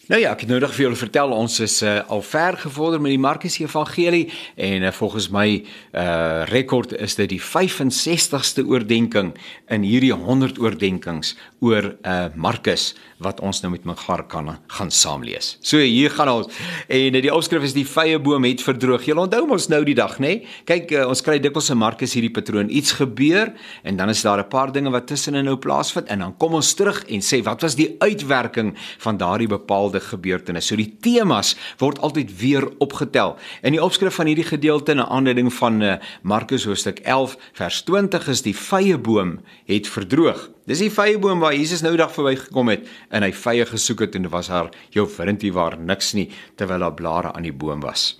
Nou ja, ek het nou nog vir julle vertel, ons is al ver gevorder met die Markus Evangelie en volgens my rekord is dit die 65ste oordenking in hierdie 100 oordenkings oor Markus wat ons nou met mekaar kan gaan saamlees. So hier gaan ons, en die opskrif is die vye boom het verdroog. Julle onthou ons nou die dag, né? Kyk, ons kry dikwels in Markus hierdie patroon, iets gebeur en dan is daar 'n paar dinge wat tussenin nou plaasvind en dan kom ons terug en sê wat was die uitwerking van daardie bepaalde gebeurtenis. So die temas word altyd weer opgetel. In die opskrif van hierdie gedeelte na aanleiding van Markus hoofstuk 11 vers 20 is die vye boom het verdroog. Dis die vye boom waar Jesus nou die dag verbygekom het en hy vye gesoek het en dit was daar jou vrintie waar niks nie terwyl daar blare aan die boom was.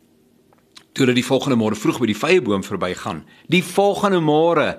Toe hulle die volgende môre vroeg by die vye boom verbygaan, die volgende môre,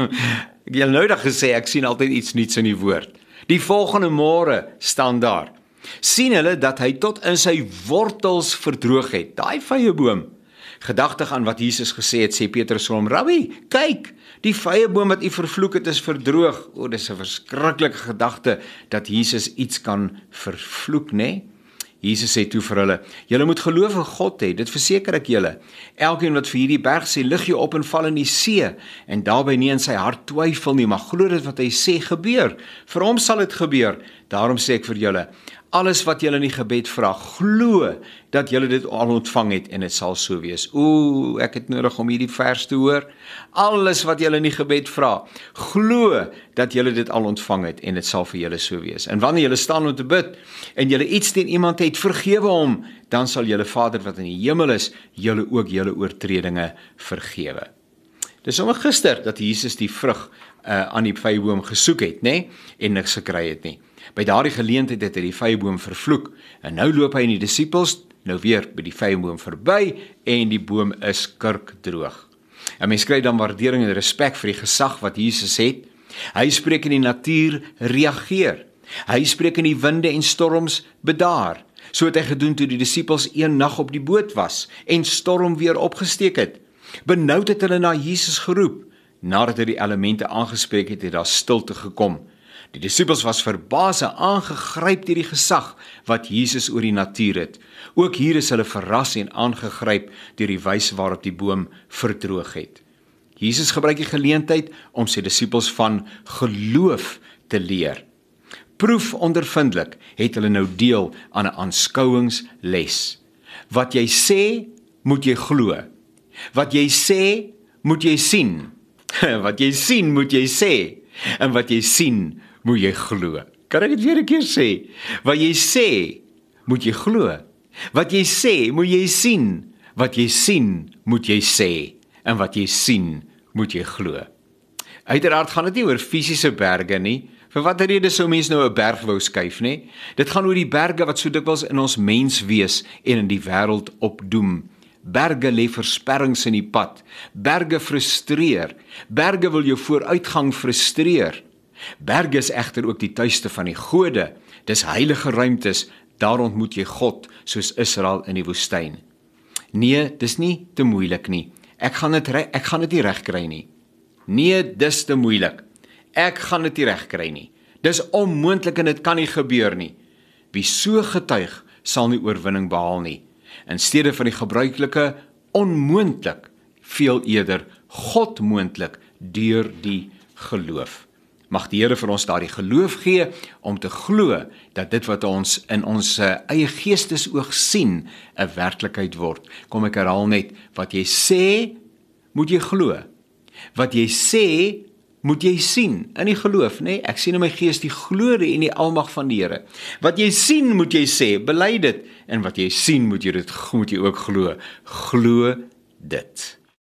ek het nou dag gesê ek sien altyd iets nuuts in die woord. Die volgende môre staan daar. Sien hulle dat hy tot in sy wortels verdroog het, daai vye boom. Gedagtig aan wat Jesus gesê het, sê Petrus vir hom, Rabbi, kyk, die vye boom wat u vervloek het is verdroog. O, dis 'n verskriklike gedagte dat Jesus iets kan vervloek, né? Jesus sê toe vir hulle, julle moet geloof in God hê, dit verseker ek julle. Elkeen wat vir hierdie berg sê, lig jou op en val in die see, en daarbey nie in sy hart twyfel nie, maar glo dit wat hy sê gebeur. Vir hom sal dit gebeur. Daarom sê ek vir julle, alles wat julle in die gebed vra, glo dat julle dit al ontvang het en dit sal so wees. Ek het nodig om hierdie vers te hoor. Alles wat julle in die gebed vra, glo dat julle dit al ontvang het en dit sal vir julle so wees. En wanneer julle staan om te bid en julle iets teen iemand het, vergewe hom, dan sal julle Vader wat in die hemel is, julle ook julle oortredinge vergewe. Dis sommer gister dat Jesus die vrug aan die vyeboom gesoek het, né? En niks gekry het nie. By daardie geleentheid het hy die vyeboom vervloek, en nou loop hy en die disippels nou weer by die vyeboom verby, en die boom is kurkdroog. En mens kry dan waardering en respek vir die gesag wat Jesus het. Hy spreek in die natuur reageer. Hy spreek in die winde en storms bedaar. So het hy gedoen toe die disippels een nag op die boot was, en storm weer opgesteek het. Benoud het hulle na Jesus geroep. Nadat hy die elemente aangespreek het, het daar stilte gekom. Die disippels was verbaas en aangegryp deur die gesag wat Jesus oor die natuur het. Ook hier is hulle verras en aangegryp deur die wyse waarop die boom verdroog het. Jesus gebruik die geleentheid om sy disippels van geloof te leer. Proefondervindelik het hulle nou deel aan 'n aanskouingsles. Wat jy sê, moet jy glo. Wat jy sê, moet jy sien. Wat jy sien, moet jy sê. En wat jy sien, moet jy glo. Kan ek dit weer 'n keer sê? Wat jy sê, moet jy glo. Wat jy sê, moet jy sien. Wat jy sien, moet jy sê. En wat jy sien, moet jy glo. Uiteraard gaan dit nie oor fisiese berge nie. Vir watter rede sou mens nou 'n berg wou skuif, nie? Dit gaan oor die berge wat so dikwels in ons menswees en in die wêreld opdoem. Berge lê versperrings in die pad. Berge frustreer. Berge wil jou vooruitgang frustreer. Berge is egter ook die tuiste van die gode. Dis heilige ruimtes. Daar ontmoet jy God, soos Israel in die woestyn. Nee, dis nie te moeilik nie. Ek gaan dit nie regkry nie. Nee, dis te moeilik. Ek gaan dit nie regkry nie. Dis onmoontlik en dit kan nie gebeur nie. Wie so getuig, sal nie oorwinning behaal nie. In steede van die gebruikelike onmoontlik, veel eerder God moontlik deur die geloof. Mag die Here vir ons daardie geloof gee om te glo dat dit wat ons in ons eie geestesoog sien 'n werklikheid word. Kom ek herhaal net, wat jy sê, moet jy glo. Wat jy sê, moet jy sien in die geloof, né? Ek sien in my gees die glorie en die almag van die Here. Wat jy sien, moet jy sê, bely dit. En wat jy sien, moet jy ook glo. Glo dit.